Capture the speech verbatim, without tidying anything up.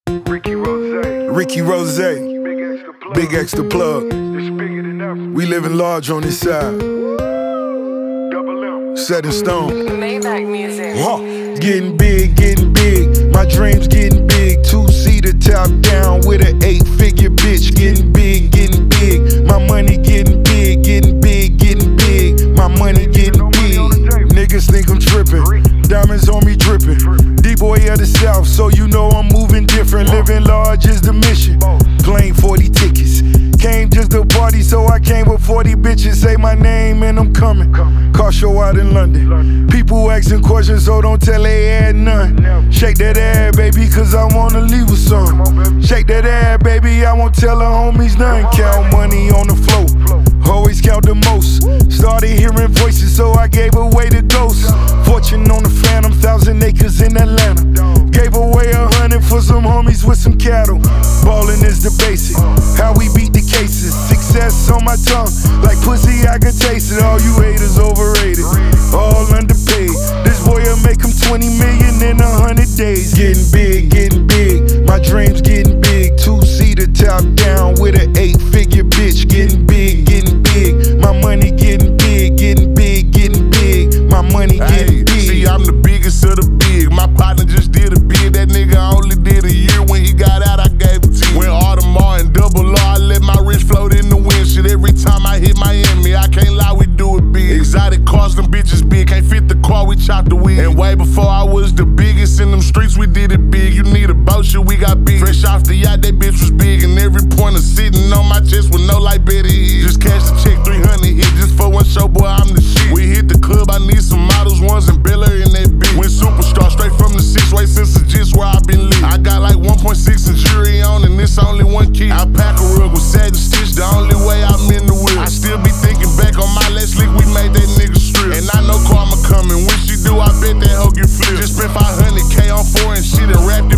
Ricky Rose, Ricky Rose, Big X the plug. Big X the plug. It's bigger than ever. We living large on this side. Double M. Set in stone. Maybach music. Huh. Getting big, getting big. My dreams getting big. Two-seater top down with an eight-figure bitch. Getting big, getting big. My money getting big, getting big, getting big. My money getting big. Niggas think I'm tripping. Diamonds on me dripping. D-boy of the South, so you know I'm moving different. Living large is the mission. Plain forty tickets. Came just to party, so I came with forty bitches. Say my name and I'm coming. Car show out in London. People asking questions, so don't tell they had none. Shake that ass, baby, cause I wanna leave with some. Shake that ass, baby, I won't tell the homies nothing. Count money on the floor. Always count the most. Started hearing voices, so I gave away the ghost. Fortune on the phantom, thousand acres in Atlanta. Gave away a hundred for some homies with some cattle. Ballin' is the basic. How we beat the cases. Success on my tongue. Like pussy, I can taste it. All you haters overrated. All underpaid. This boy will make him twenty million in a hundred days. Getting big, getting big. My dreams getting big. Two-seater top down with an eight-figure bitch. Getting big, getting big. My money getting big, getting big, getting big. My money getting big. See, I'm the biggest of the big. My partner just did a bid. That nigga only did a year. When he got out, I gave him ten. When Audemars and Double R, I let my wrist float in the wind. Shit, every time I hit Miami, I can't lie, we do it big. Exotic cars, them bitches big. Can't fit the car, we chopped the wheel. And way before I was the biggest in them streets, we did it big. You need a boat, shit, we got big. Fresh off the yacht, that bitch was big. And every pointer sitting on my chest with no light better is. Just cash the check, three hundred hit. Just for one show, boy, I'm the shit. We hit the club, I need some models, ones and Bel Air in that bitch. Went superstar, straight from the six way since the just where I been lit. I got like one point six and jury on, and this only one key. I pack a rug with satin stitch, the only way I'm in the whip. I still be thinking back on my last lick, we made that nigga strip. And I know karma coming, when she do, I bet that hoe get flipped. Just spent five hundred K on four and shit and rap